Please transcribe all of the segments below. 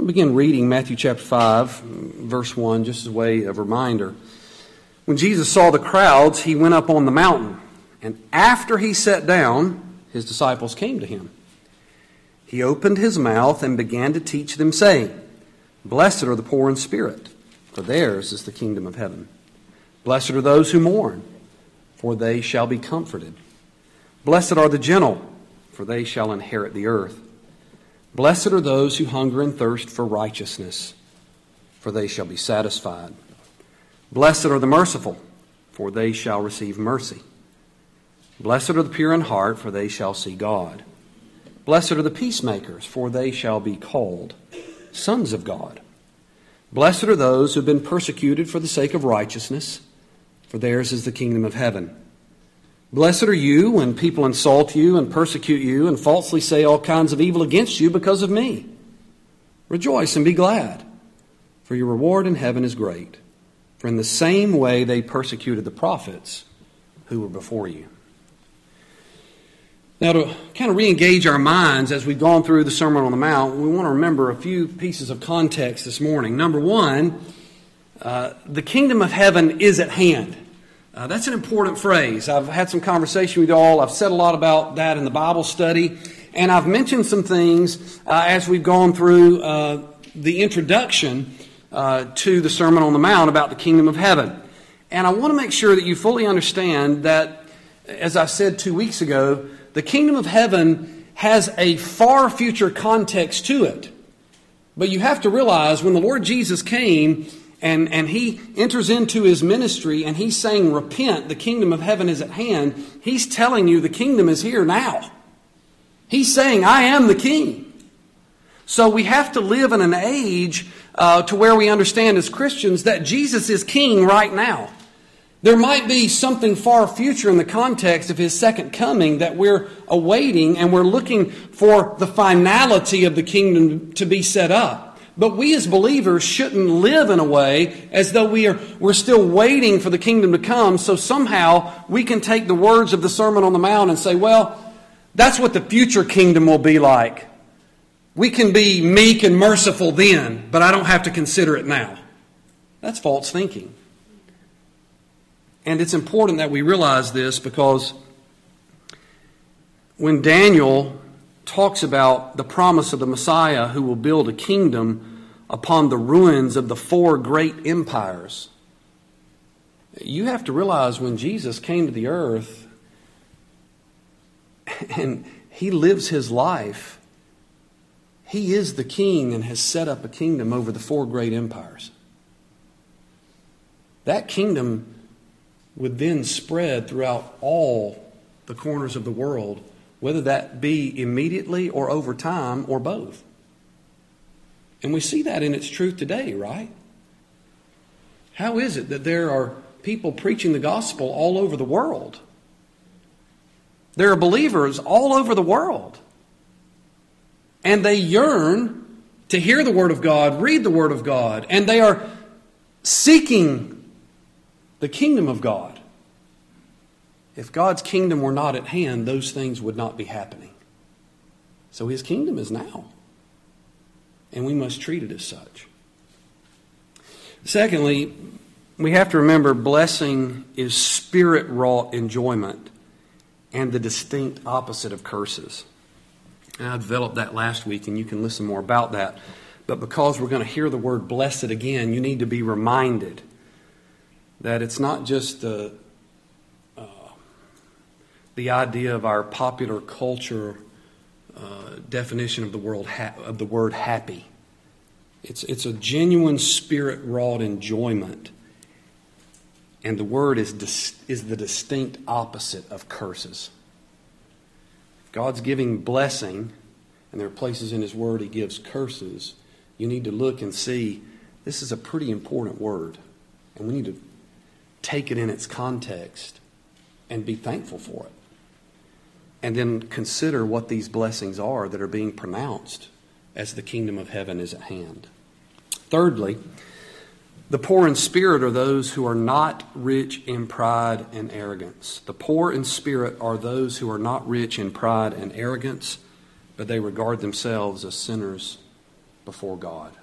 I'll begin reading Matthew chapter 5, verse 1, just as a way of reminder. When Jesus saw the crowds, he went up on the mountain, and after he sat down, his disciples came to him. He opened his mouth and began to teach them, saying, Blessed are the poor in spirit, for theirs is the kingdom of heaven. Blessed are those who mourn, for they shall be comforted. Blessed are the gentle, for they shall inherit the earth. Blessed are those who hunger and thirst for righteousness, for they shall be satisfied. Blessed are the merciful, for they shall receive mercy. Blessed are the pure in heart, for they shall see God. Blessed are the peacemakers, for they shall be called sons of God. Blessed are those who have been persecuted for the sake of righteousness, for theirs is the kingdom of heaven. Blessed are you when people insult you and persecute you and falsely say all kinds of evil against you because of me. Rejoice and be glad, for your reward in heaven is great. For in the same way they persecuted the prophets who were before you. Now, to kind of re-engage our minds as we've gone through the Sermon on the Mount, we want to remember a few pieces of context this morning. Number one, the kingdom of heaven is at hand. That's an important phrase. I've had some conversation with you all. I've said a lot about that in the Bible study. And I've mentioned some things as we've gone through the introduction to the Sermon on the Mount about the kingdom of heaven. And I want to make sure that you fully understand that, as I said 2 weeks ago, the kingdom of heaven has a far future context to it. But you have to realize when the Lord Jesus came and he enters into his ministry and he's saying, repent, the kingdom of heaven is at hand, he's telling you the kingdom is here now. He's saying, I am the king. So we have to live in an age to where we understand as Christians that Jesus is king right now. There might be something far future in the context of his second coming that we're awaiting, and we're looking for the finality of the kingdom to be set up. But we as believers shouldn't live in a way as though we're still waiting for the kingdom to come, so somehow we can take the words of the Sermon on the Mount and say, well, that's what the future kingdom will be like. We can be meek and merciful then, but I don't have to consider it now. That's false thinking. And it's important that we realize this because when Daniel talks about the promise of the Messiah who will build a kingdom upon the ruins of the 4 great empires, you have to realize when Jesus came to the earth and he lives his life, he is the king and has set up a kingdom over the 4 great empires. That kingdom would then spread throughout all the corners of the world, whether that be immediately or over time or both. And we see that in its truth today, right? How is it that there are people preaching the gospel all over the world? There are believers all over the world. And they yearn to hear the Word of God, read the Word of God, and they are seeking the kingdom of God. If God's kingdom were not at hand, those things would not be happening. So his kingdom is now. And we must treat it as such. Secondly, we have to remember blessing is spirit-wrought enjoyment and the distinct opposite of curses. And I developed that last week, and you can listen more about that. But because we're going to hear the word blessed again, you need to be reminded that it's not just the idea of our popular culture definition of the word happy. It's a genuine spirit-wrought enjoyment, and the word is the distinct opposite of curses. If God's giving blessing, and there are places in His Word He gives curses, you need to look and see this is a pretty important word, and we need to take it in its context and be thankful for it. And then consider what these blessings are that are being pronounced as the kingdom of heaven is at hand. Thirdly, the poor in spirit are those who are not rich in pride and arrogance. The poor in spirit are those who are not rich in pride and arrogance, but they regard themselves as sinners before God.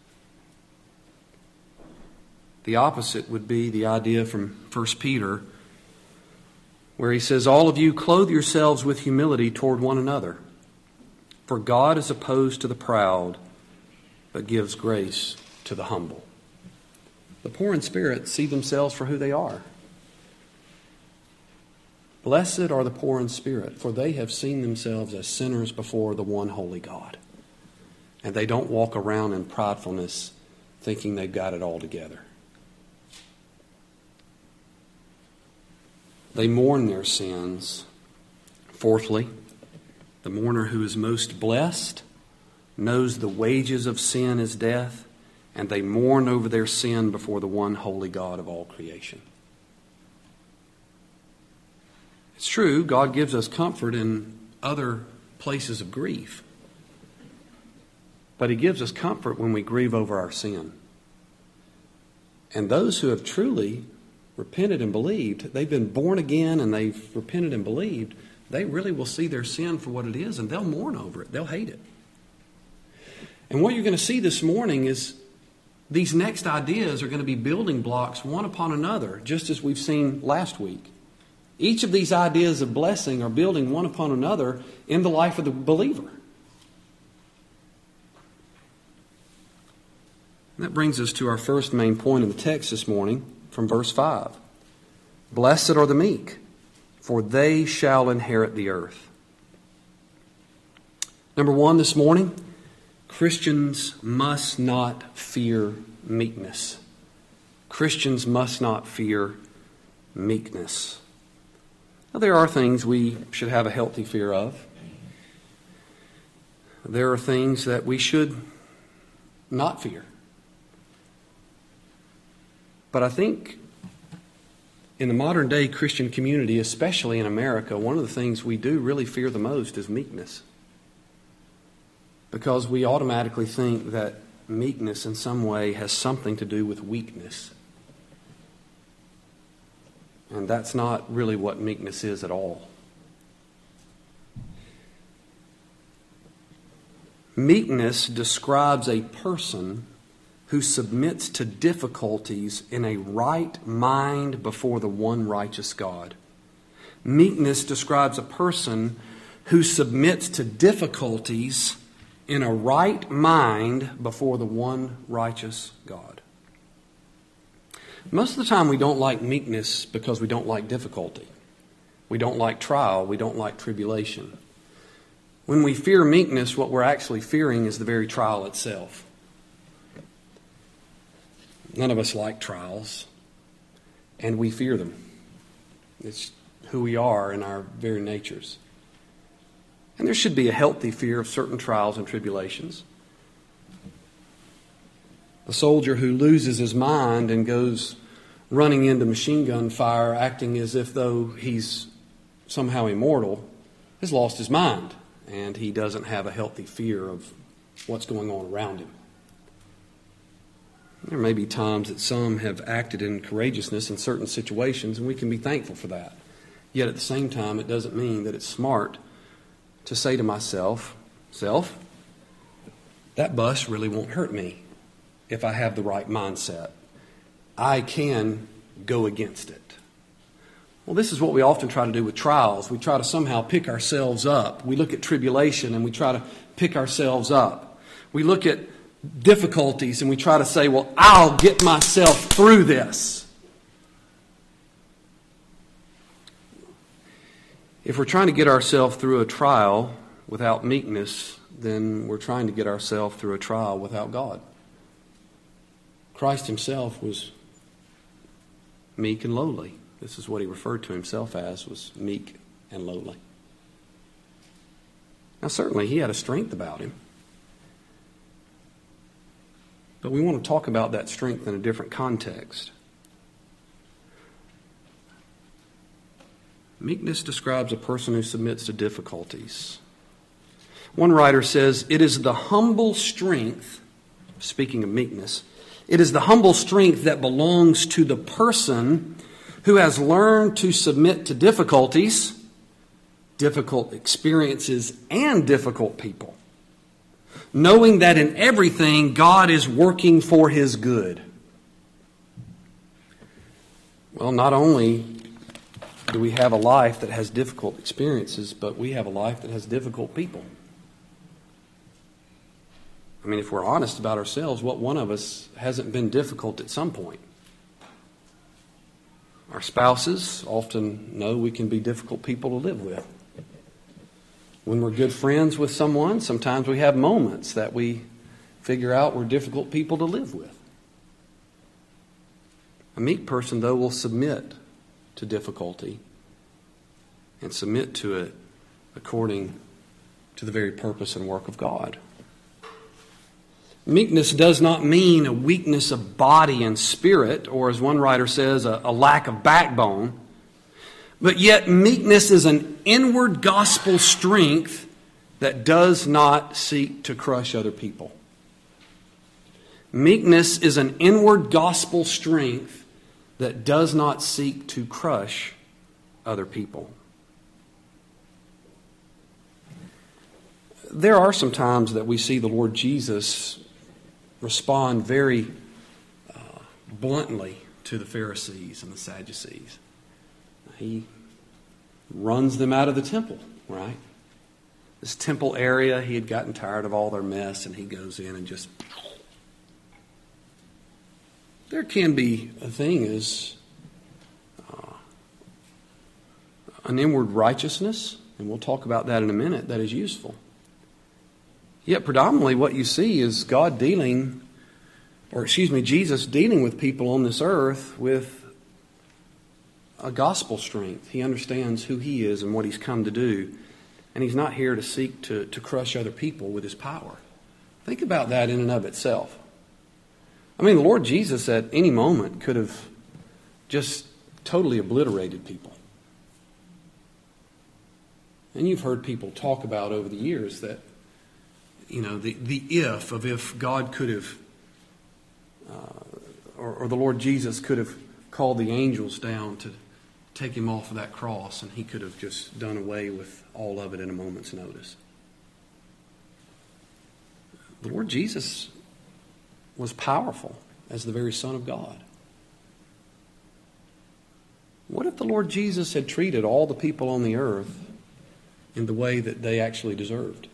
The opposite would be the idea from 1 Peter, where he says, all of you clothe yourselves with humility toward one another. For God is opposed to the proud, but gives grace to the humble. The poor in spirit see themselves for who they are. Blessed are the poor in spirit, for they have seen themselves as sinners before the one holy God. And they don't walk around in pridefulness thinking they've got it all together. They mourn their sins. Fourthly, the mourner who is most blessed knows the wages of sin is death, and they mourn over their sin before the one holy God of all creation. It's true, God gives us comfort in other places of grief. But He gives us comfort when we grieve over our sin. And those who have truly repented and believed, they've been born again and they've repented and believed, they really will see their sin for what it is and they'll mourn over it. They'll hate it. And what you're going to see this morning is these next ideas are going to be building blocks one upon another, just as we've seen last week. Each of these ideas of blessing are building one upon another in the life of the believer. And that brings us to our first main point in the text this morning from verse 5. Blessed are the meek, for they shall inherit the earth. Number one this morning, Christians must not fear meekness. Christians must not fear meekness. Now, there are things we should have a healthy fear of. There are things that we should not fear. But I think in the modern day Christian community, especially in America, one of the things we do really fear the most is meekness. Because we automatically think that meekness in some way has something to do with weakness. And that's not really what meekness is at all. Meekness describes a person who submits to difficulties in a right mind before the one righteous God. Meekness describes a person who submits to difficulties in a right mind before the one righteous God. Most of the time we don't like meekness because we don't like difficulty. We don't like trial. We don't like tribulation. When we fear meekness, what we're actually fearing is the very trial itself. None of us like trials, and we fear them. It's who we are in our very natures. And there should be a healthy fear of certain trials and tribulations. A soldier who loses his mind and goes running into machine gun fire acting as if though he's somehow immortal has lost his mind, and he doesn't have a healthy fear of what's going on around him. There may be times that some have acted in courageousness in certain situations, and we can be thankful for that. Yet at the same time, it doesn't mean that it's smart to say to myself, self, that bus really won't hurt me if I have the right mindset. I can go against it. Well, this is what we often try to do with trials. We try to somehow pick ourselves up. We look at tribulation and we try to pick ourselves up. We look at difficulties and we try to say, well, I'll get myself through this. If we're trying to get ourselves through a trial without meekness, then we're trying to get ourselves through a trial without God. Christ himself was meek and lowly. This is what he referred to himself as, was meek and lowly. Now certainly he had a strength about him. But we want to talk about that strength in a different context. Meekness describes a person who submits to difficulties. One writer says, it is the humble strength, speaking of meekness, it is the humble strength that belongs to the person who has learned to submit to difficulties, difficult experiences, and difficult people. knowing that in everything God is working for His good. Well, not only do we have a life that has difficult experiences, but we have a life that has difficult people. I mean, if we're honest about ourselves, what one of us hasn't been difficult at some point? Our spouses often know we can be difficult people to live with. When we're good friends with someone, sometimes we have moments that we figure out we're difficult people to live with. A meek person, though, will submit to difficulty and submit to it according to the very purpose and work of God. Meekness does not mean a weakness of body and spirit, or as one writer says, a lack of backbone. But yet meekness is an inward gospel strength that does not seek to crush other people. Meekness is an inward gospel strength that does not seek to crush other people. There are some times that we see the Lord Jesus respond very bluntly to the Pharisees and the Sadducees. He runs them out of the temple, right? This temple area, he had gotten tired of all their mess, and he goes in and just... There can be a thing as an inward righteousness, and we'll talk about that in a minute, that is useful. Yet predominantly what you see is Jesus dealing with people on this earth with a gospel strength. He understands who He is and what He's come to do. And He's not here to seek to crush other people with His power. Think about that in and of itself. I mean, the Lord Jesus at any moment could have just totally obliterated people. And you've heard people talk about over the years that, if God could have, or the Lord Jesus could have called the angels down to take Him off of that cross, and He could have just done away with all of it in a moment's notice. The Lord Jesus was powerful as the very Son of God. What if the Lord Jesus had treated all the people on the earth in the way that they actually deserved?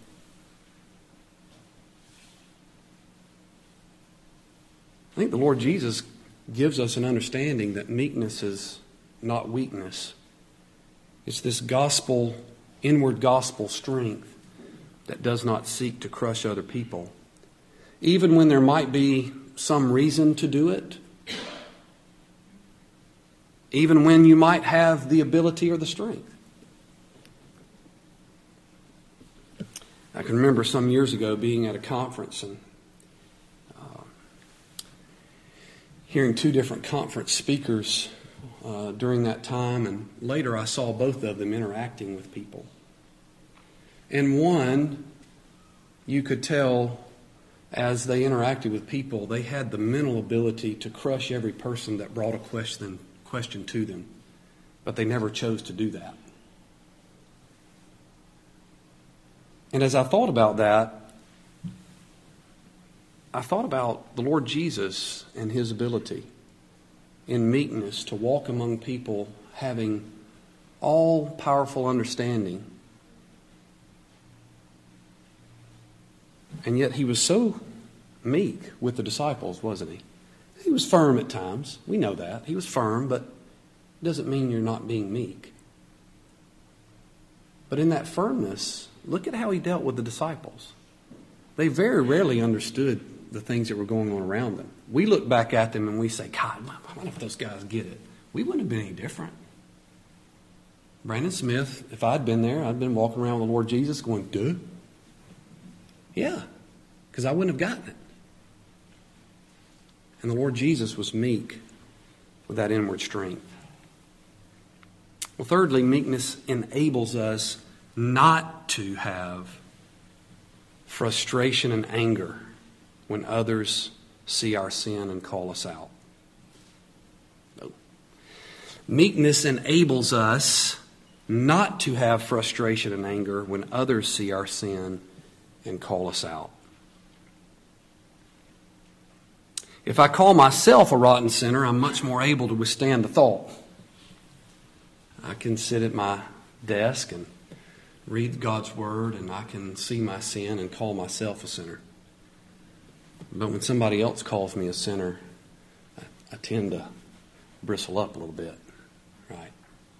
I think the Lord Jesus gives us an understanding that meekness is not weakness. It's this inward gospel strength that does not seek to crush other people. Even when there might be some reason to do it. Even when you might have the ability or the strength. I can remember some years ago being at a conference and hearing two different conference speakers during that time, and later I saw both of them interacting with people. And one, you could tell as they interacted with people, they had the mental ability to crush every person that brought a question to them, but they never chose to do that. And as I thought about that, I thought about the Lord Jesus and His ability in meekness to walk among people having all-powerful understanding. And yet He was so meek with the disciples, wasn't He? He was firm at times. We know that. He was firm, but it doesn't mean you're not being meek. But in that firmness, look at how He dealt with the disciples. They very rarely understood the things that were going on around them. We look back at them and we say, God, I wonder if those guys get it. We wouldn't have been any different. Brandon Smith, if I'd been there, I'd been walking around with the Lord Jesus going, duh. Yeah, because I wouldn't have gotten it. And the Lord Jesus was meek with that inward strength. Well, thirdly, meekness enables us not to have frustration and anger when others see our sin and call us out. No. Meekness enables us not to have frustration and anger when others see our sin and call us out. If I call myself a rotten sinner, I'm much more able to withstand the thought. I can sit at my desk and read God's Word, and I can see my sin and call myself a sinner. But when somebody else calls me a sinner, I tend to bristle up a little bit, right?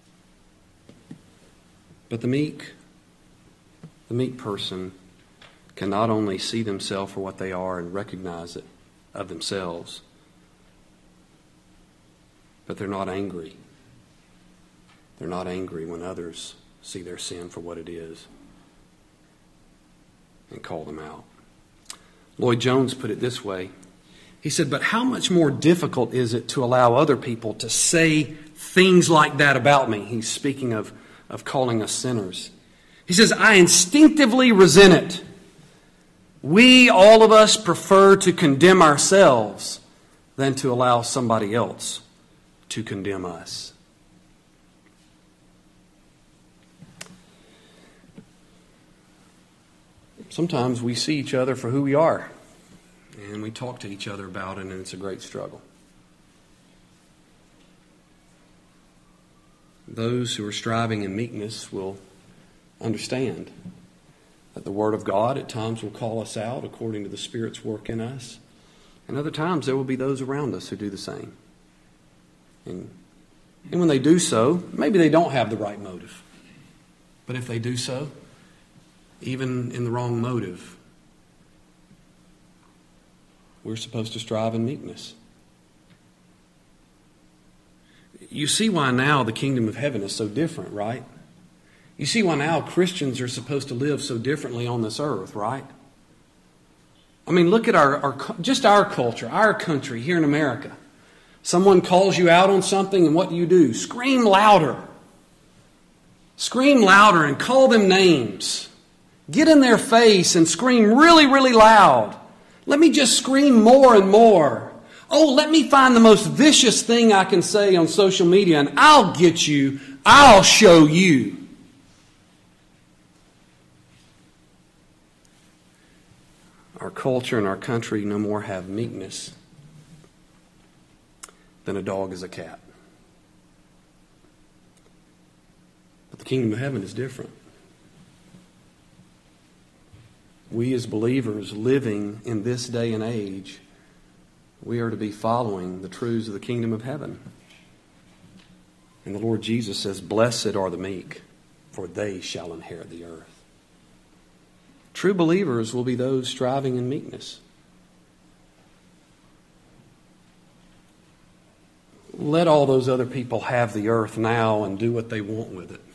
But the meek person can not only see themselves for what they are and recognize it of themselves, but they're not angry. They're not angry when others see their sin for what it is and call them out. Lloyd Jones put it this way. He said, but how much more difficult is it to allow other people to say things like that about me? He's speaking of calling us sinners. He says, I instinctively resent it. We, all of us, prefer to condemn ourselves than to allow somebody else to condemn us. Sometimes we see each other for who we are, and we talk to each other about it, and it's a great struggle. Those who are striving in meekness will understand that the Word of God at times will call us out according to the Spirit's work in us, and other times there will be those around us who do the same. And when they do so, maybe they don't have the right motive. But if they do so, even in the wrong motive, we're supposed to strive in meekness. You see why now the kingdom of heaven is so different, right? You see why now Christians are supposed to live so differently on this earth, right? I mean, look at our culture, our country here in America. Someone calls you out on something, and what do? Scream louder. Scream louder and call them names. Get in their face and scream really, really loud. Let me just scream more and more. Oh, let me find the most vicious thing I can say on social media, and I'll get you. I'll show you. Our culture and our country no more have meekness than a dog is a cat. But the kingdom of heaven is different. We as believers living in this day and age, we are to be following the truths of the kingdom of heaven. And the Lord Jesus says, blessed are the meek, for they shall inherit the earth. True believers will be those striving in meekness. Let all those other people have the earth now and do what they want with it.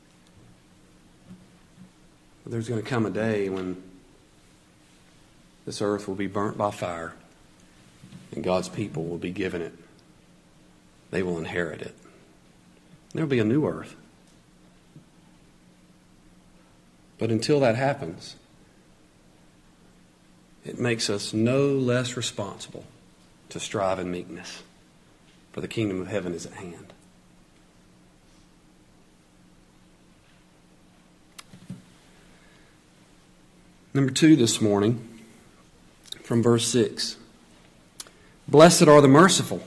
There's going to come a day when this earth will be burnt by fire, and God's people will be given it. They will inherit it. There will be a new earth. But until that happens, it makes us no less responsible to strive in meekness, for the kingdom of heaven is at hand. Number 2 this morning, from verse 6. Blessed are the merciful,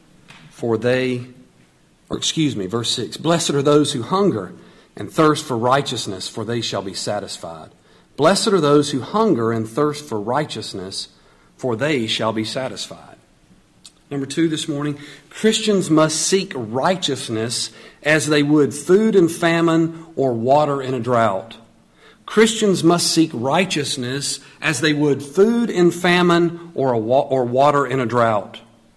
verse 6. Blessed are those who hunger and thirst for righteousness, for they shall be satisfied. Blessed are those who hunger and thirst for righteousness, for they shall be satisfied. Number 2 this morning, Christians must seek righteousness as they would food in famine or water in a drought. Christians must seek righteousness as they would food in famine or water in a drought.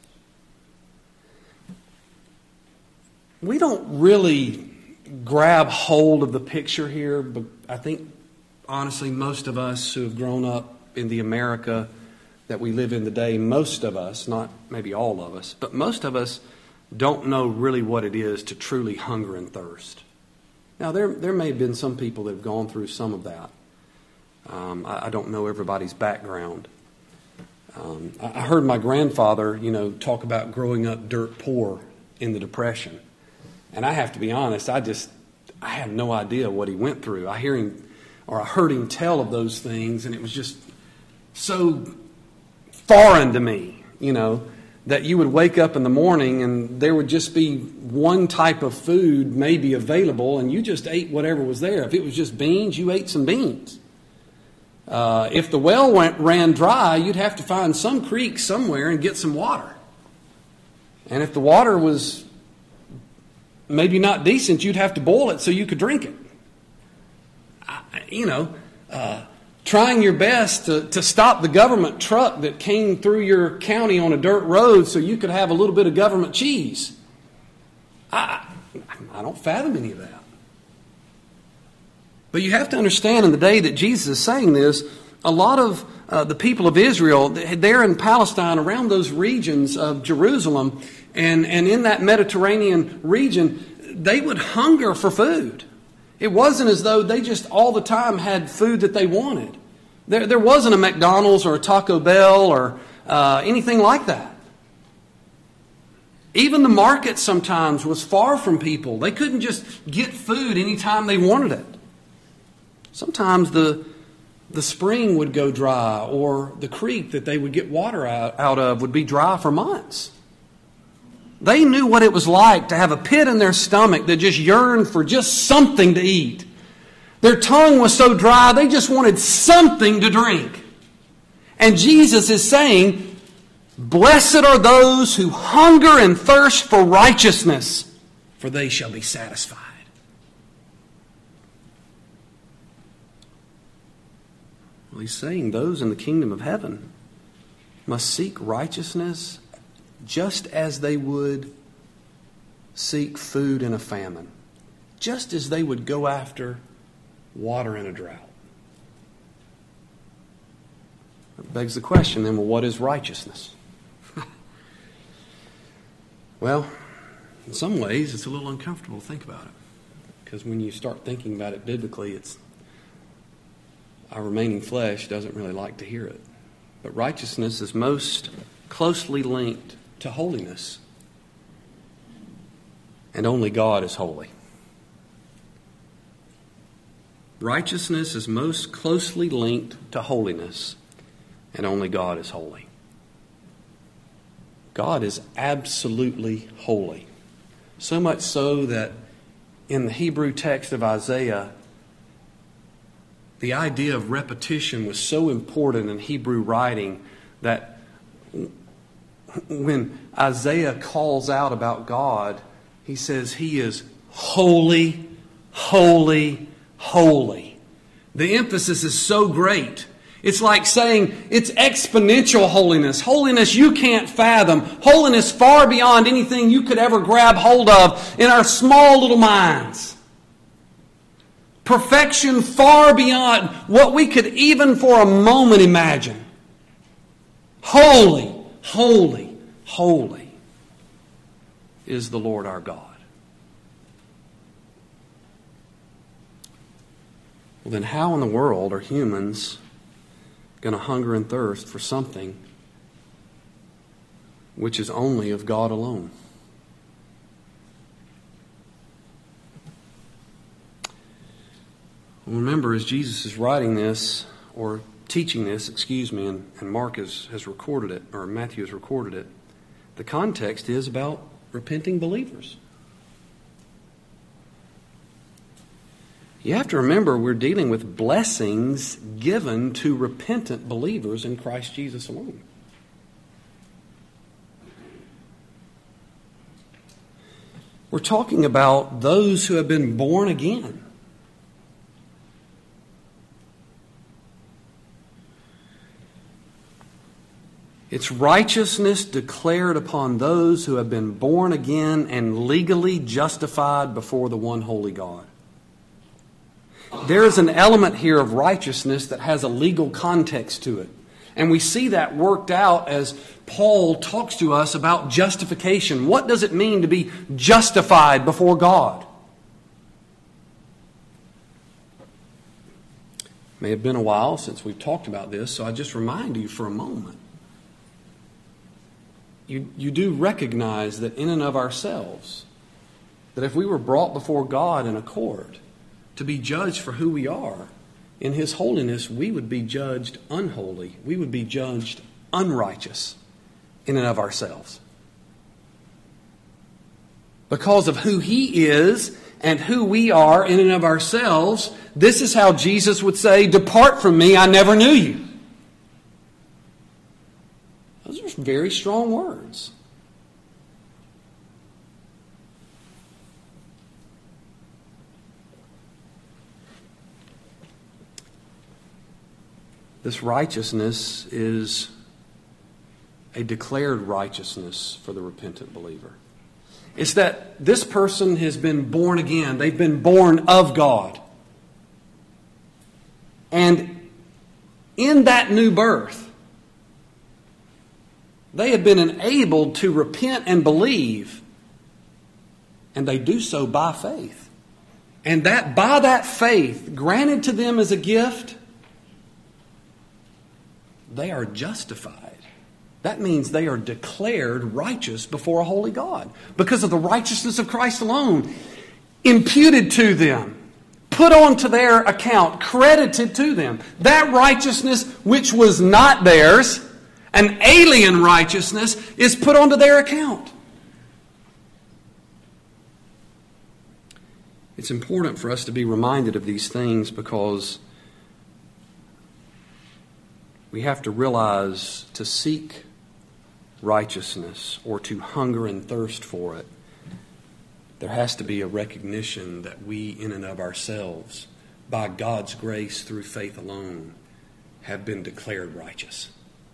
We don't really grab hold of the picture here, but I think, honestly, most of us who have grown up in the America that we live in today, most of us, not maybe all of us, but most of us don't know really what it is to truly hunger and thirst. Now, there may have been some people that have gone through some of that. I don't know everybody's background. I heard my grandfather, talk about growing up dirt poor in the Depression. And I have to be honest, I have no idea what he went through. I heard him tell of those things, and it was just so foreign to me. that you would wake up in the morning and there would just be one type of food maybe available and you just ate whatever was there. If it was just beans, you ate some beans. If the well ran dry, you'd have to find some creek somewhere and get some water. And if the water was maybe not decent, you'd have to boil it so you could drink it. Trying your best to stop the government truck that came through your county on a dirt road so you could have a little bit of government cheese. I don't fathom any of that. But you have to understand, in the day that Jesus is saying this, a lot of the people of Israel, they're in Palestine, around those regions of Jerusalem, and in that Mediterranean region, they would hunger for food. It wasn't as though they just all the time had food that they wanted. There wasn't a McDonald's or a Taco Bell or anything like that. Even the market sometimes was far from people. They couldn't just get food anytime they wanted it. Sometimes the spring would go dry, or the creek that they would get water out of would be dry for months. They knew what it was like to have a pit in their stomach that just yearned for just something to eat. Their tongue was so dry, they just wanted something to drink. And Jesus is saying, blessed are those who hunger and thirst for righteousness, for they shall be satisfied. Well, he's saying those in the kingdom of heaven must seek righteousness just as they would seek food in a famine, just as they would go after water in a drought. That begs the question then, well, what is righteousness? Well, in some ways it's a little uncomfortable to think about it, because when you start thinking about it biblically, it's our remaining flesh doesn't really like to hear it. But righteousness is most closely linked to holiness. And only God is holy. Righteousness is most closely linked to holiness. And only God is holy. God is absolutely holy. So much so that in the Hebrew text of Isaiah, the idea of repetition was so important in Hebrew writing that when Isaiah calls out about God, he says he is holy, holy, holy. The emphasis is so great. It's like saying it's exponential holiness. Holiness you can't fathom. Holiness far beyond anything you could ever grab hold of in our small little minds. Perfection far beyond what we could even for a moment imagine. Holy, holy, holy is the Lord our God. Well, then how in the world are humans going to hunger and thirst for something which is only of God alone? Well, remember, as Jesus is writing this, or teaching this, and Mark has recorded it, or Matthew has recorded it, the context is about repenting believers. You have to remember we're dealing with blessings given to repentant believers in Christ Jesus alone. We're talking about those who have been born again. It's righteousness declared upon those who have been born again and legally justified before the one holy God. There is an element here of righteousness that has a legal context to it. And we see that worked out as Paul talks to us about justification. What does it mean to be justified before God? It may have been a while since we've talked about this, so I just remind you for a moment. You do recognize that in and of ourselves, that if we were brought before God in a court to be judged for who we are, in His holiness, we would be judged unholy. We would be judged unrighteous. in and of ourselves. Because of who He is and who we are in and of ourselves, this is how Jesus would say, "Depart from me, I never knew you." Those are very strong words. This righteousness is a declared righteousness for the repentant believer. It's that this person has been born again. They've been born of God. And in that new birth, they have been enabled to repent and believe. And they do so by faith. And that by that faith, granted to them as a gift, they are justified. That means they are declared righteous before a holy God because of the righteousness of Christ alone, imputed to them, put onto their account, credited to them. That righteousness which was not theirs, an alien righteousness, is put onto their account. It's important for us to be reminded of these things because we have to realize to seek righteousness or to hunger and thirst for it, there has to be a recognition that we in and of ourselves, by God's grace through faith alone, have been declared righteous.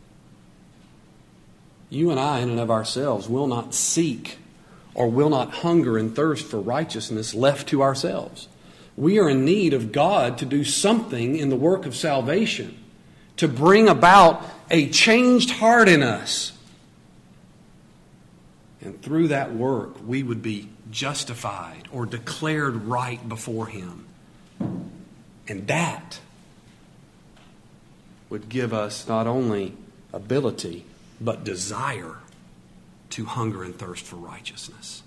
You and I in and of ourselves will not seek or will not hunger and thirst for righteousness left to ourselves. We are in need of God to do something in the work of salvation, to bring about a changed heart in us. And through that work, we would be justified or declared right before Him. And that would give us not only ability, but desire to hunger and thirst for righteousness.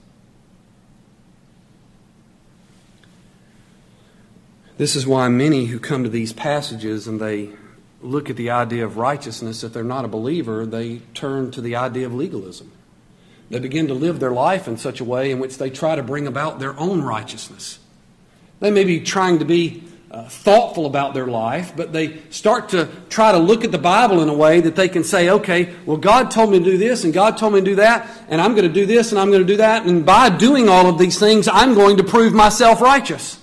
This is why many who come to these passages and they look at the idea of righteousness, if they're not a believer, they turn to the idea of legalism. They begin to live their life in such a way in which they try to bring about their own righteousness. They may be trying to be thoughtful about their life, but they start to try to look at the Bible in a way that they can say, okay, well, God told me to do this and God told me to do that, and I'm going to do this and I'm going to do that, and by doing all of these things, I'm going to prove myself righteous.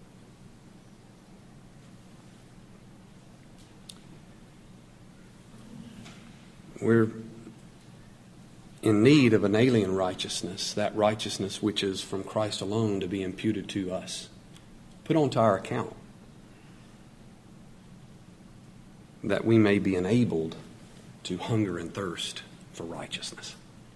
We're in need of an alien righteousness, that righteousness which is from Christ alone to be imputed to us, put onto our account, that we may be enabled to hunger and thirst for righteousness.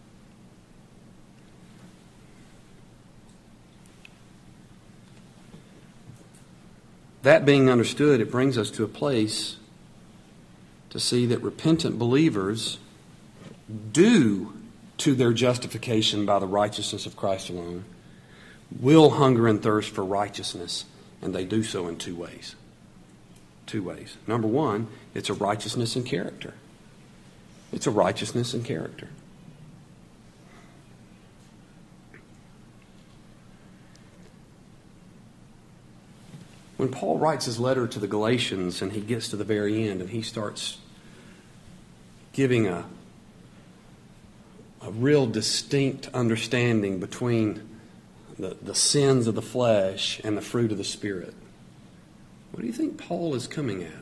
That being understood, it brings us to a place to see that repentant believers due to their justification by the righteousness of Christ alone will hunger and thirst for righteousness, and they do so in two ways. Two ways. Number one, it's a righteousness in character. It's a righteousness in character. When Paul writes his letter to the Galatians and he gets to the very end and he starts giving a real distinct understanding between the sins of the flesh and the fruit of the Spirit, what do you think Paul is coming at?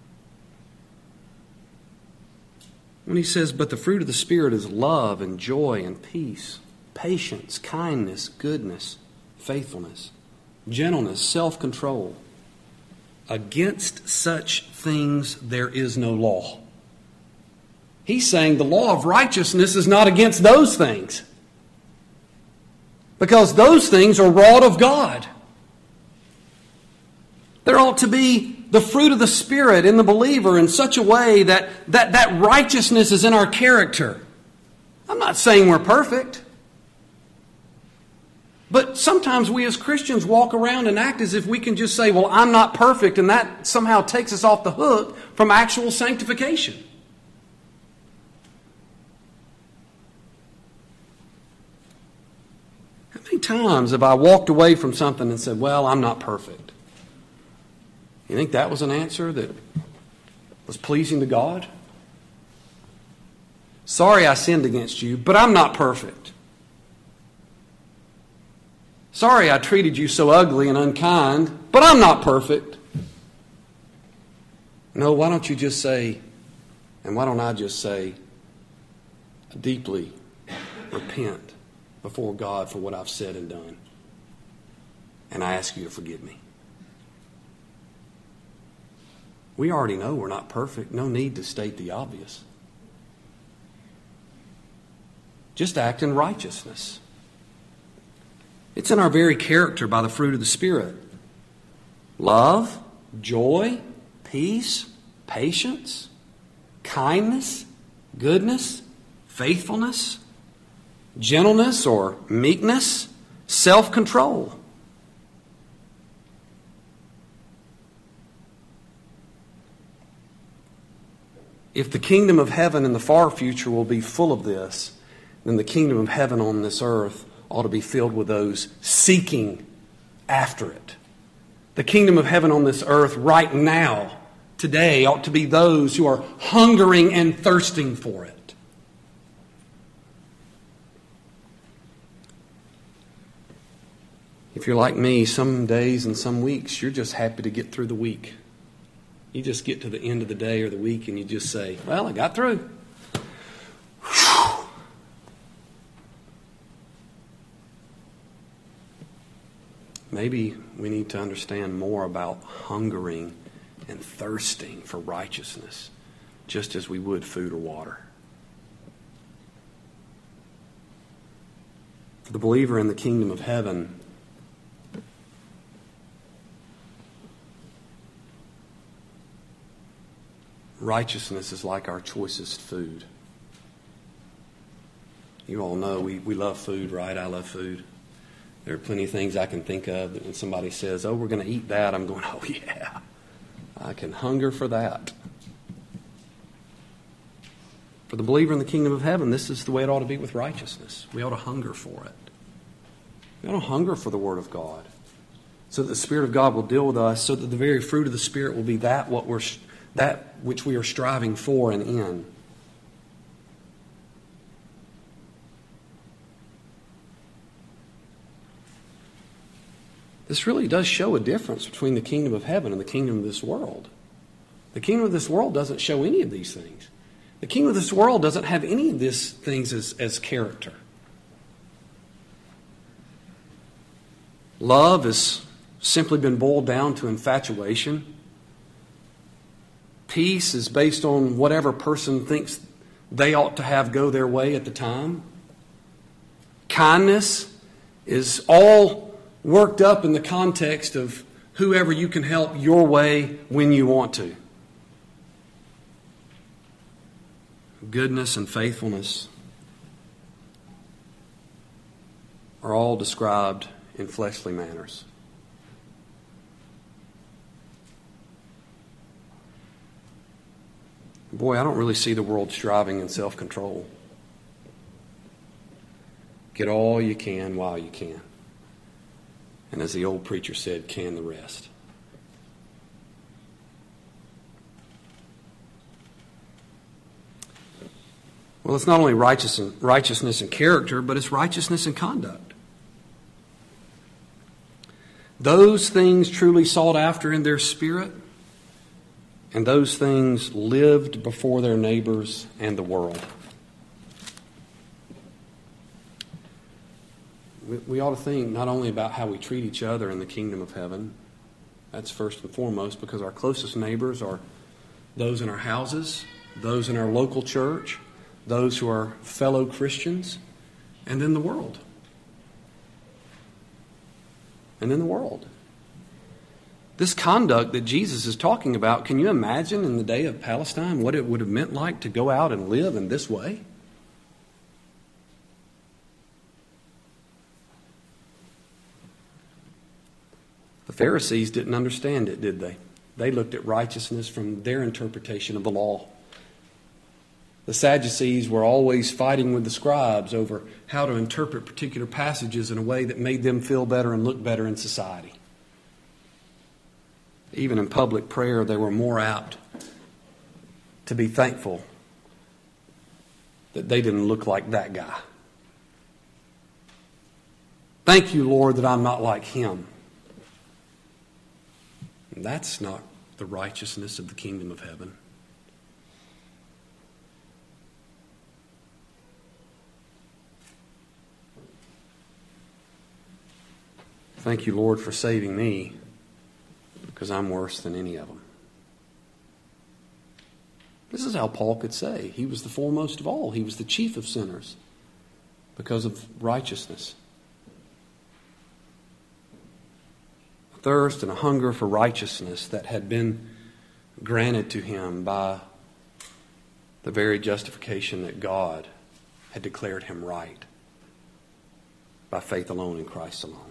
When he says, but the fruit of the Spirit is love and joy and peace, patience, kindness, goodness, faithfulness, gentleness, self-control. Against such things there is no law. He's saying the law of righteousness is not against those things, because those things are wrought of God. There ought to be the fruit of the Spirit in the believer in such a way that righteousness is in our character. I'm not saying we're perfect, but sometimes we as Christians walk around and act as if we can just say, well, I'm not perfect, and that somehow takes us off the hook from actual sanctification. many times have I walked away from something and said, well, I'm not perfect? You think that was an answer that was pleasing to God? Sorry I sinned against you, but I'm not perfect. Sorry I treated you so ugly and unkind, but I'm not perfect. No, why don't you just say, and why don't I just say, I deeply repent before God for what I've said and done. And I ask you to forgive me. We already know we're not perfect. No need to state the obvious. Just act in righteousness. It's in our very character by the fruit of the Spirit. Love, joy, peace, patience, kindness, goodness, faithfulness, gentleness or meekness, self-control. If the kingdom of heaven in the far future will be full of this, then the kingdom of heaven on this earth ought to be filled with those seeking after it. The kingdom of heaven on this earth right now, today, ought to be those who are hungering and thirsting for it. If you're like me, some days and some weeks, you're just happy to get through the week. You just get to the end of the day or the week and you just say, well, I got through. Whew. Maybe we need to understand more about hungering and thirsting for righteousness, just as we would food or water. For the believer in the kingdom of heaven, righteousness is like our choicest food. You all know we love food, right? I love food. There are plenty of things I can think of that when somebody says, oh, we're going to eat that, I'm going, oh, yeah. I can hunger for that. For the believer in the kingdom of heaven, this is the way it ought to be with righteousness. We ought to hunger for it. We ought to hunger for the Word of God, so that the Spirit of God will deal with us, so that the very fruit of the Spirit will be that which we are striving for and in. This really does show a difference between the kingdom of heaven and the kingdom of this world. The kingdom of this world doesn't show any of these things. The kingdom of this world doesn't have any of these things as character. Love has simply been boiled down to infatuation. Peace is based on whatever person thinks they ought to have go their way at the time. Kindness is all worked up in the context of whoever you can help your way when you want to. Goodness and faithfulness are all described in fleshly manners. Boy, I don't really see the world striving in self-control. Get all you can while you can. And as the old preacher said, can the rest. Well, it's not only righteousness and character, but it's righteousness and conduct. Those things truly sought after in their spirit, and those things lived before their neighbors and the world. We ought to think not only about how we treat each other in the kingdom of heaven. That's first and foremost, because our closest neighbors are those in our houses, those in our local church, those who are fellow Christians, and then the world. And then the world. This conduct that Jesus is talking about, can you imagine in the day of Palestine what it would have meant like to go out and live in this way? The Pharisees didn't understand it, did they? They looked at righteousness from their interpretation of the law. The Sadducees were always fighting with the scribes over how to interpret particular passages in a way that made them feel better and look better in society. Even in public prayer, they were more apt to be thankful that they didn't look like that guy. Thank you, Lord, that I'm not like him. And that's not the righteousness of the kingdom of heaven. Thank you, Lord, for saving me, because I'm worse than any of them. This is how Paul could say he was the foremost of all. He was the chief of sinners because of righteousness. A thirst and a hunger for righteousness that had been granted to him by the very justification that God had declared him right by faith alone in Christ alone.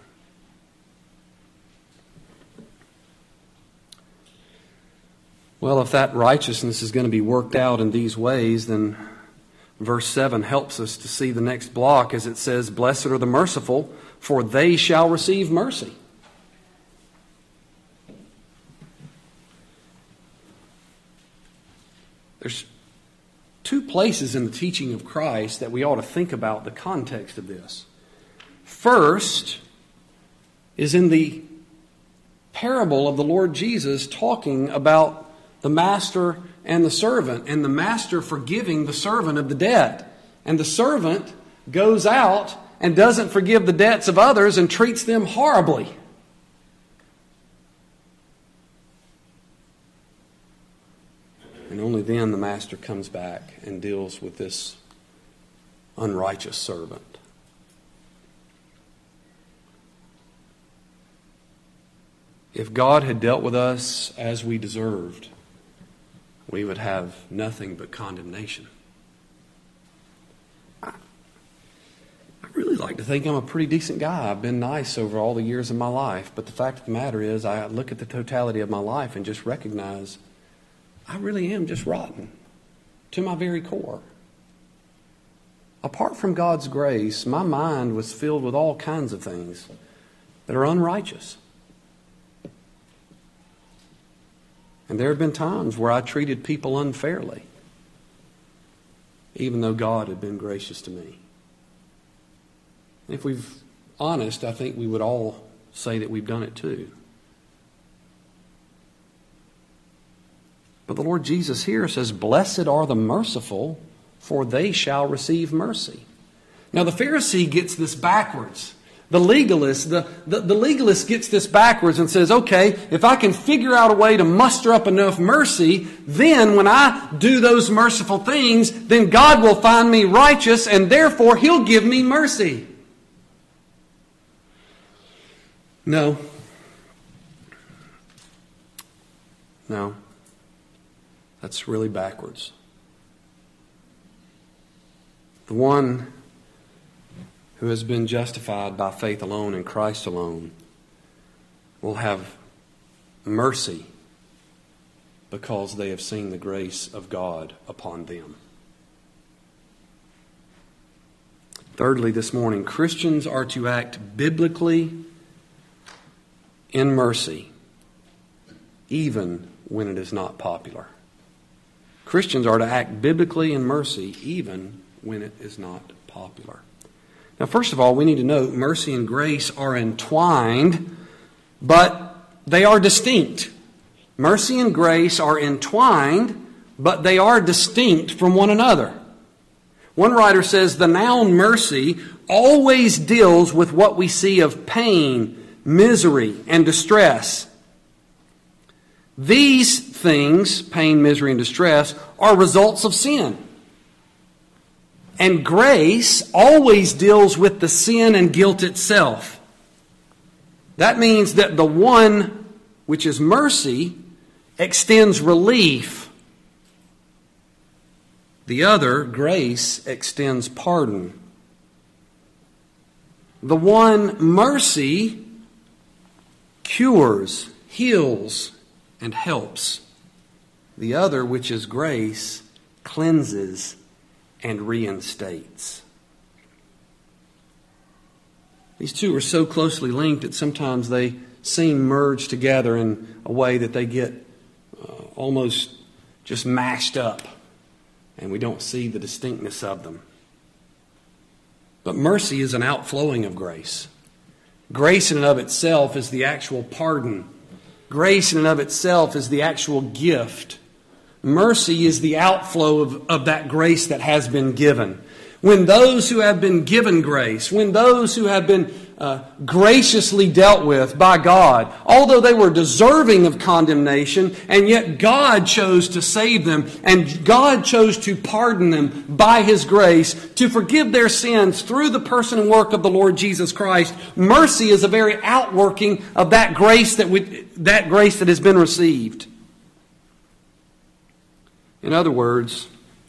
Well, if that righteousness is going to be worked out in these ways, then verse 7 helps us to see the next block as it says, "Blessed are the merciful, for they shall receive mercy." There's two places in the teaching of Christ that we ought to think about the context of this. First is in the parable of the Lord Jesus talking about the master and the master forgiving the servant of the debt. And the servant goes out and doesn't forgive the debts of others and treats them horribly. And only then the master comes back and deals with this unrighteous servant. If God had dealt with us as we deserved, we would have nothing but condemnation. I really like to think I'm a pretty decent guy. I've been nice over all the years of my life. But the fact of the matter is, I look at the totality of my life and just recognize I really am just rotten to my very core. Apart from God's grace, my mind was filled with all kinds of things that are unrighteous. And there have been times where I treated people unfairly, even though God had been gracious to me. And if we're honest, I think we would all say that we've done it too. But the Lord Jesus here says, "Blessed are the merciful, for they shall receive mercy." Now the Pharisee gets this backwards. The legalist gets this backwards and says, okay, if I can figure out a way to muster up enough mercy, then when I do those merciful things, then God will find me righteous and therefore He'll give me mercy. No. That's really backwards. The one who has been justified by faith alone in Christ alone will have mercy because they have seen the grace of God upon them. Thirdly, this morning, Christians are to act biblically in mercy, even when it is not popular. Christians are to act biblically in mercy, even when it is not popular. Now, first of all, we need to note mercy and grace are entwined, but they are distinct. Mercy and grace are entwined, but they are distinct from one another. One writer says the noun mercy always deals with what we see of pain, misery, and distress. These things, pain, misery, and distress, are results of sin. And grace always deals with the sin and guilt itself. That means that the one, which is mercy, extends relief. The other, grace, extends pardon. The one, mercy, cures, heals, and helps. The other, which is grace, cleanses and reinstates. These two are so closely linked that sometimes they seem merged together in a way that they get almost just mashed up, and we don't see the distinctness of them. But mercy is an outflowing of grace. Grace in and of itself is the actual pardon. Grace in and of itself is the actual gift. Mercy is the outflow of that grace that has been given. When those who have been given grace, when those who have been graciously dealt with by God, although they were deserving of condemnation, and yet God chose to save them, and God chose to pardon them by His grace, to forgive their sins through the person and work of the Lord Jesus Christ. Mercy is a very outworking of that grace that has been received. In other words,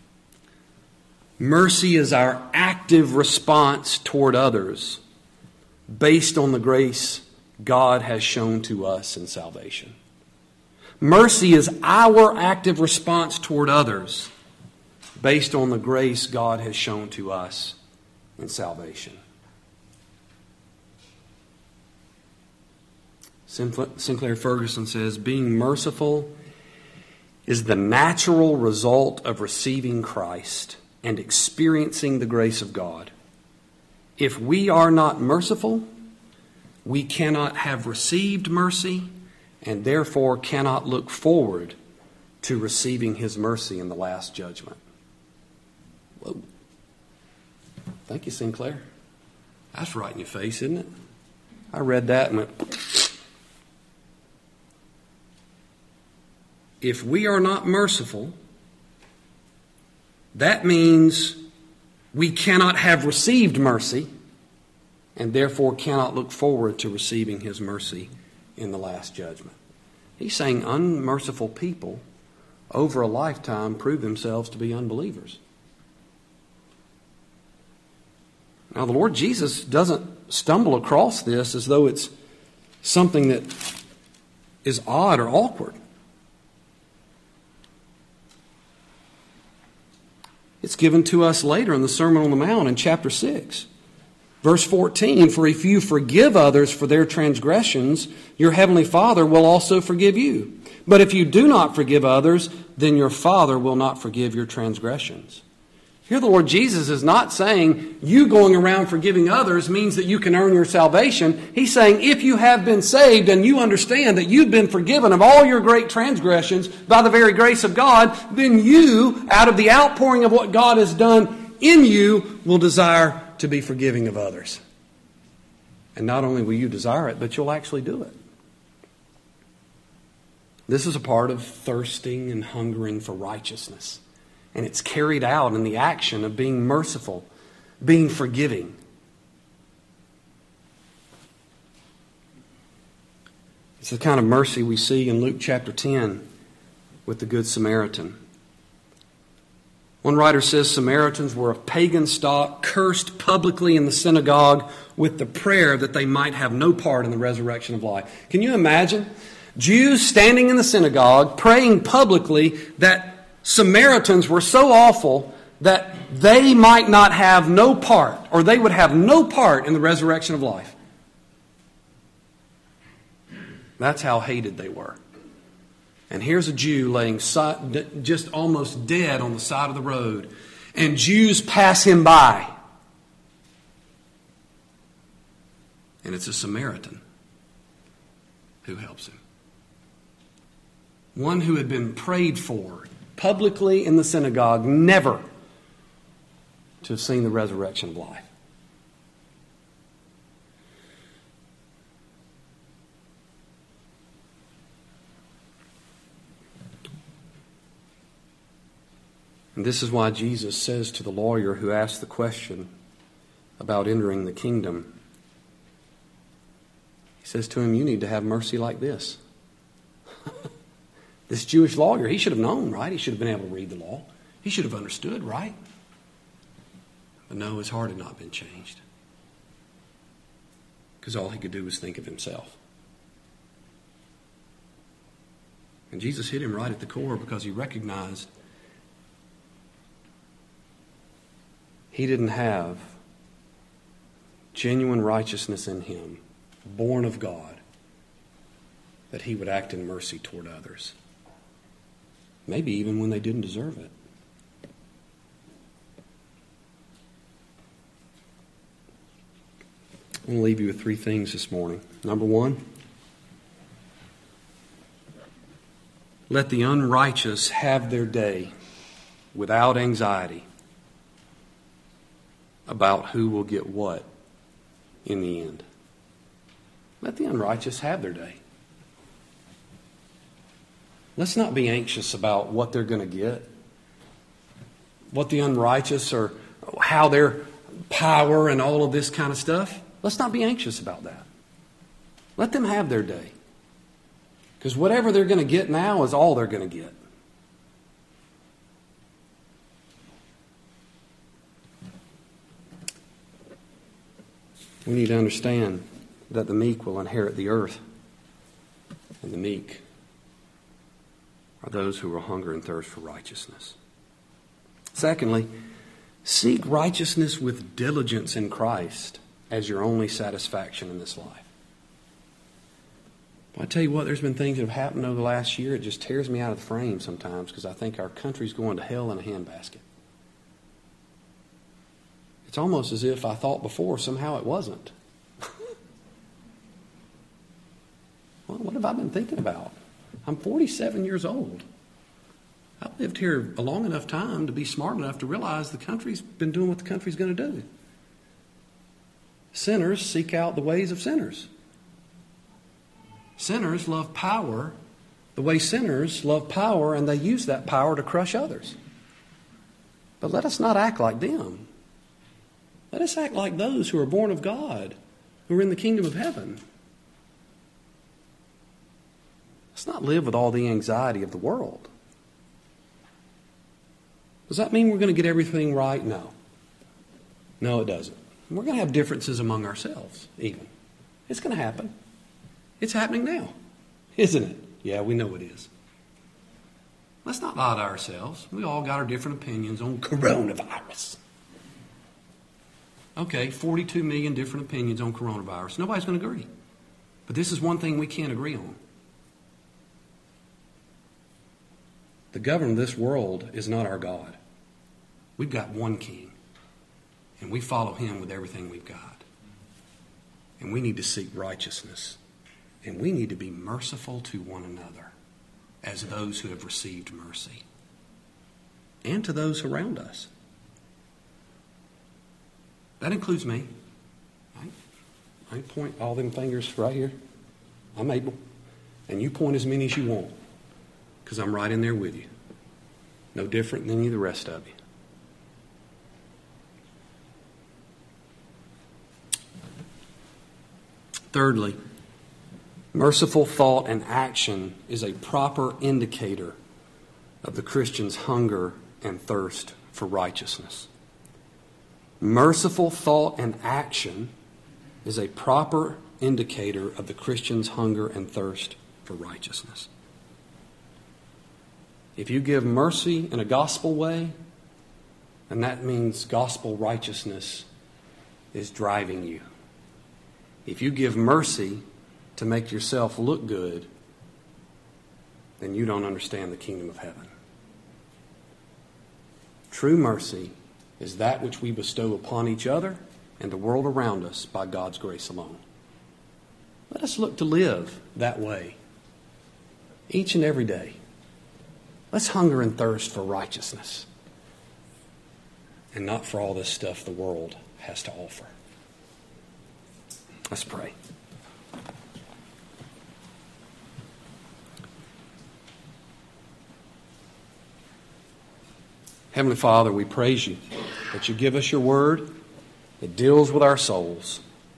mercy is our active response toward others based on the grace God has shown to us in salvation. Mercy is our active response toward others based on the grace God has shown to us in salvation. Sinclair Ferguson says, being merciful is the natural result of receiving Christ and experiencing the grace of God. If we are not merciful, we cannot have received mercy and therefore cannot look forward to receiving His mercy in the last judgment. Whoa. Thank you, Sinclair. That's right in your face, isn't it? I read that and went, if we are not merciful, that means we cannot have received mercy and therefore cannot look forward to receiving His mercy in the last judgment. He's saying unmerciful people over a lifetime prove themselves to be unbelievers. Now, the Lord Jesus doesn't stumble across this as though it's something that is odd or awkward. It's given to us later in the Sermon on the Mount in chapter 6. Verse 14, for if you forgive others for their transgressions, your heavenly Father will also forgive you. But if you do not forgive others, then your Father will not forgive your transgressions. Here the Lord Jesus is not saying you going around forgiving others means that you can earn your salvation. He's saying if you have been saved and you understand that you've been forgiven of all your great transgressions by the very grace of God, then you, out of the outpouring of what God has done in you, will desire to be forgiving of others. And not only will you desire it, but you'll actually do it. This is a part of thirsting and hungering for righteousness. And it's carried out in the action of being merciful, being forgiving. It's the kind of mercy we see in Luke chapter 10 with the Good Samaritan. One writer says Samaritans were of pagan stock, cursed publicly in the synagogue with the prayer that they might have no part in the resurrection of life. Can you imagine? Jews standing in the synagogue praying publicly that Samaritans were so awful that they might not have no part, or they would have no part in the resurrection of life. That's how hated they were. And here's a Jew laying just almost dead on the side of the road, and Jews pass him by. And it's a Samaritan who helps him. One who had been prayed for publicly in the synagogue, never to have seen the resurrection of life. And this is why Jesus says to the lawyer who asked the question about entering the kingdom, He says to him, you need to have mercy like this. This Jewish lawyer, he should have known, right? He should have been able to read the law. He should have understood, right? But no, his heart had not been changed. Because all he could do was think of himself. And Jesus hit him right at the core because he recognized he didn't have genuine righteousness in him, born of God, that he would act in mercy toward others. Maybe even when they didn't deserve it. I'm going to leave you with three things this morning. Number one, let the unrighteous have their day without anxiety about who will get what in the end. Let the unrighteous have their day. Let's not be anxious about what they're going to get, what the unrighteous or how their power and all of this kind of stuff. Let's not be anxious about that. Let them have their day. Because whatever they're going to get now is all they're going to get. We need to understand that the meek will inherit the earth. And the meek are those who will hunger and thirst for righteousness. Secondly, seek righteousness with diligence in Christ as your only satisfaction in this life. I tell you what, there's been things that have happened over the last year. It just tears me out of the frame sometimes because I think our country's going to hell in a handbasket. It's almost as if I thought before somehow it wasn't. Well, what have I been thinking about? I'm 47 years old. I've lived here a long enough time to be smart enough to realize the country's been doing what the country's going to do. Sinners seek out the ways of sinners. Sinners love power the way sinners love power, and they use that power to crush others. But let us not act like them. Let us act like those who are born of God, who are in the kingdom of heaven. Let's not live with all the anxiety of the world. Does that mean we're going to get everything right? No. No, it doesn't. We're going to have differences among ourselves, even. It's going to happen. It's happening now, isn't it? Yeah, we know it is. Let's not lie to ourselves. We all got our different opinions on coronavirus. Okay, 42 million different opinions on coronavirus. Nobody's going to agree. But this is one thing we can't agree on. The government of this world is not our God. We've got one king, and we follow him with everything we've got. And we need to seek righteousness, and we need to be merciful to one another as those who have received mercy, and to those around us. That includes me. I point all them fingers right here. I'm able. And you point as many as you want, because I'm right in there with you. No different than any of the rest of you. Thirdly, merciful thought and action is a proper indicator of the Christian's hunger and thirst for righteousness. Merciful thought and action is a proper indicator of the Christian's hunger and thirst for righteousness. If you give mercy in a gospel way, then that means gospel righteousness is driving you. If you give mercy to make yourself look good, then you don't understand the kingdom of heaven. True mercy is that which we bestow upon each other and the world around us by God's grace alone. Let us look to live that way each and every day. Let's hunger and thirst for righteousness and not for all this stuff the world has to offer. Let's pray. Heavenly Father, we praise you that you give us your word. It deals with our souls.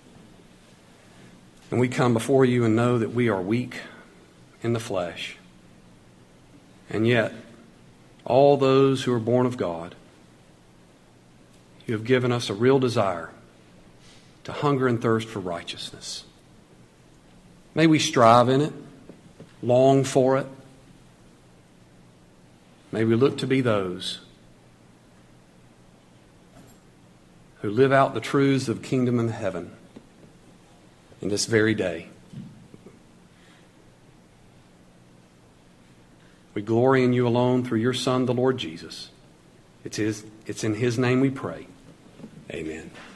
And we come before you and know that we are weak in the flesh. And yet, all those who are born of God, you have given us a real desire to hunger and thirst for righteousness. May we strive in it, long for it. May we look to be those who live out the truths of kingdom and heaven in this very day. We glory in you alone through your Son, the Lord Jesus. It's in His name we pray. Amen.